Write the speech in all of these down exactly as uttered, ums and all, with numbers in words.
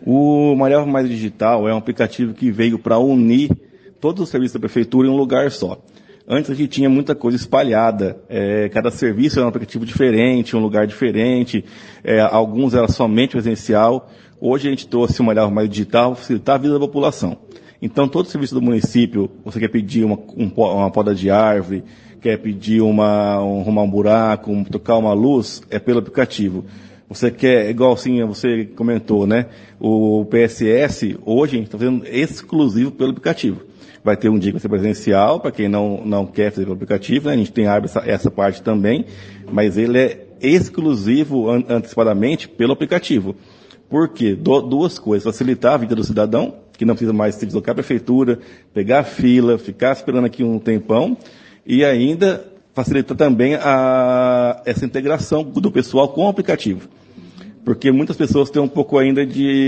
O Mariava Mais Digital é um aplicativo que veio para unir todos os serviços da prefeitura em um lugar só. Antes a gente tinha muita coisa espalhada, é, cada serviço era um aplicativo diferente, um lugar diferente, é, alguns era somente presencial. Hoje a gente trouxe o Mariava Mais Digital para facilitar a vida da população. Então todo serviço do município, você quer pedir uma, um, uma poda de árvore, quer pedir uma, um, arrumar um buraco, um, trocar uma luz, é pelo aplicativo. Você quer, igual assim, você comentou, né? O P S S, hoje a gente está fazendo exclusivo pelo aplicativo. Vai ter um dia que vai ser presencial, para quem não, não quer fazer pelo aplicativo, né? A gente tem essa, essa parte também, mas ele é exclusivo an, antecipadamente pelo aplicativo. Por quê? Do, duas coisas, facilitar a vida do cidadão, que não precisa mais se deslocar à prefeitura, pegar a fila, ficar esperando aqui um tempão, e ainda facilita também a, essa integração do pessoal com o aplicativo. Porque muitas pessoas têm um pouco ainda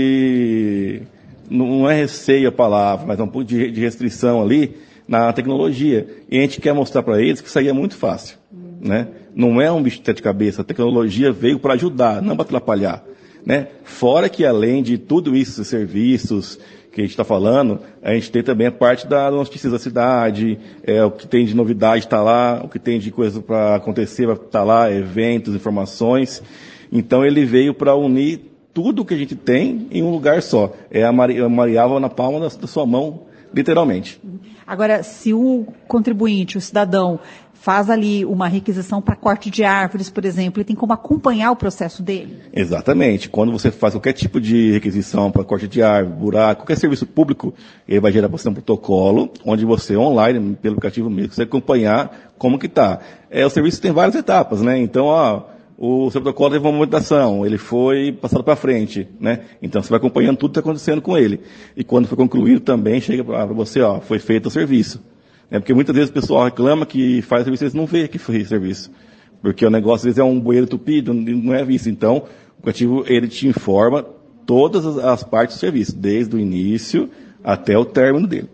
de, não é receio a palavra, mas é um pouco de, de restrição ali na tecnologia. E a gente quer mostrar para eles que isso aí é muito fácil. Né? Não é um bicho de sete cabeças, a tecnologia veio para ajudar, não para atrapalhar. Né? Fora que além de tudo isso, serviços que a gente está falando, a gente tem também a parte da notícias da cidade, é, o que tem de novidade está lá, o que tem de coisa para acontecer vai estar lá, eventos, informações. Então ele veio para unir tudo o que a gente tem em um lugar só. É a Mariava na palma da, da sua mão, literalmente. Agora, se o contribuinte, o cidadão, faz ali uma requisição para corte de árvores, por exemplo, ele tem como acompanhar o processo dele? Exatamente. Quando você faz qualquer tipo de requisição para corte de árvore, buraco, qualquer serviço público, ele vai gerar para você um protocolo, onde você, online, pelo aplicativo mesmo, você acompanhar como que está. É, o serviço tem várias etapas, né? Então, ó, o seu protocolo teve uma movimentação, ele foi passado para frente, né? Então, você vai acompanhando tudo que está acontecendo com ele. E quando for concluído, também chega para você, ó, foi feito o serviço. É porque muitas vezes o pessoal reclama que faz serviço e eles não vê que foi serviço. Porque o negócio, às vezes, é um bueiro tupido, não é visto. Então, o aplicativo, ele te informa todas as, as partes do serviço, desde o início até o término dele.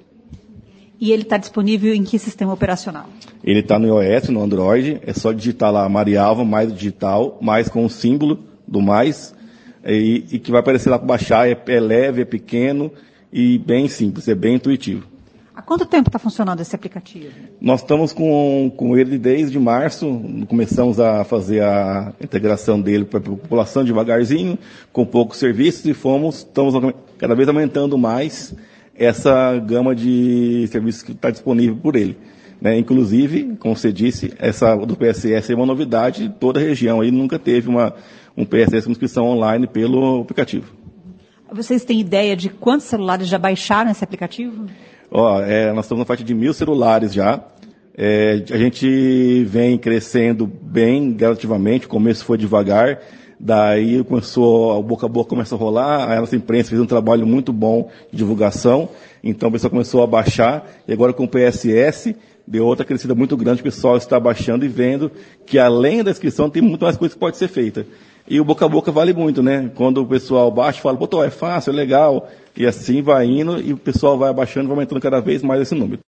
E ele está disponível em que sistema operacional? Ele está no iOS, no Android, é só digitar lá Mariava, mais digital, mais com o símbolo do mais, e, e que vai aparecer lá para baixar, é, é leve, é pequeno e bem simples, é bem intuitivo. Há quanto tempo está funcionando esse aplicativo? Nós estamos com, com ele desde março, começamos a fazer a integração dele para a população devagarzinho, com poucos serviços, e fomos, estamos cada vez aumentando mais essa gama de serviços que está disponível por ele. Né? Inclusive, como você disse, essa do P S S é uma novidade, toda a região aí nunca teve uma, um P S S com inscrição online pelo aplicativo. Vocês têm ideia de quantos celulares já baixaram esse aplicativo? Ó, é, nós estamos na faixa de mil celulares já. É, a gente vem crescendo bem gradativamente, o começo foi devagar, daí começou, o boca a boca começou a rolar, a nossa imprensa fez um trabalho muito bom de divulgação, então o pessoal começou a baixar, e agora com o P S S deu outra crescida muito grande, o pessoal está baixando e vendo que além da inscrição tem muito mais coisa que pode ser feita. E o boca a boca vale muito, né? Quando o pessoal baixa, fala, pô, é fácil, é legal, e assim vai indo, e o pessoal vai abaixando, vai aumentando cada vez mais esse número.